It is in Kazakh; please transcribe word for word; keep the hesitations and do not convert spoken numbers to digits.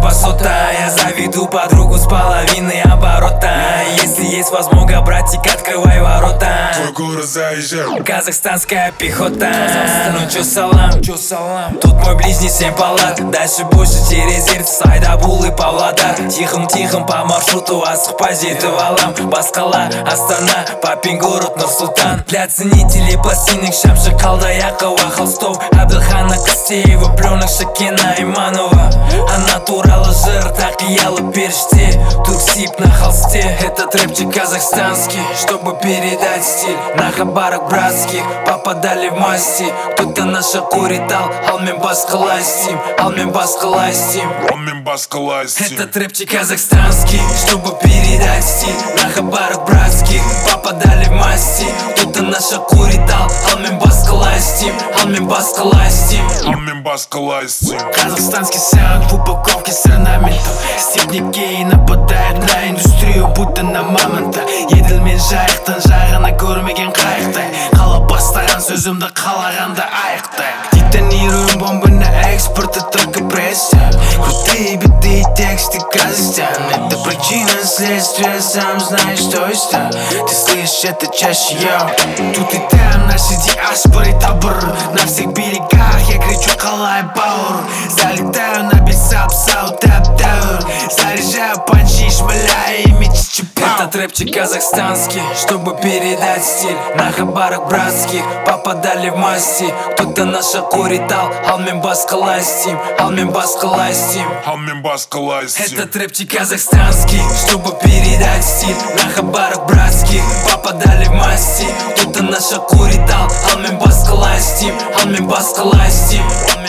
басота. Я заведу подругу с половиной оборота. Если есть возможность, братик, открывай ворота. Твой город заезжай. Казахстанская пехота. Ну чё салам, чё салам. Тут мой ближний семь палат. Дальше больше через Ертіс, Айдабул и Павлодар. Тихом-тихом по маршруту асықпай жетіп алам. Басқала, Астана, папин город Нұр-Сұлтан. Для ценителей пластинок Шамши, Қалдаяқова, Холстов, Абдылхана, Костеева, пленок Шакена, Иманова. А натуралы жир, тақиялы періште. Туксип на холсте. Этот рэпчик казахстанский, чтобы передать стиль. На хабарах братских попадали в масти. Кто-то наша курит дал, ал мен басқалай істейм, ал мен басқалай істейм. Ал мен басқалай істейм. Этот рэпчик казахстанский, чтобы передать стиль. На хабарах братских попадали в масти. Кто-то наша курит дал, ал мен басқалай істейм, ал мен басқалай істейм. Ал мен басқалай істейм. Казахстанский саунд в упаковке с орнаментом. Степники и нападают на индустрию, будто на мамонта. Еділмен жайықтың жағына көрмеген қайықтай. Қала бастаған сөзімді қалағанда айықтай. Детонируем бомбы на экспорт, только пресса. Крутые биты и тексты Казахстан. Это причина следствия, сам знаешь, что это. Ты слышишь это чаще, я. Тут и там наши диаспоры табор. На всех берегах я кричу «Қалай бауыр». Залетаю на бисап, сау тап тауэр. Заряжаю панчи, шмаляю ими чичипау. Этот рэпчик казахстанский, чтобы передать стиль. На хабарах братских попадали в масти. Кто-то наша курит дал, ал мен басқалай істейм, ал мен басқалай істейм. Ал мен басқалай істейм. Этот рэпчик казахстанский, чтобы передать стиль. На хабарах братских попадали в масти. Кто-то наша курит дал, ал мен басқалай істейм, ал мен басқалай істейм.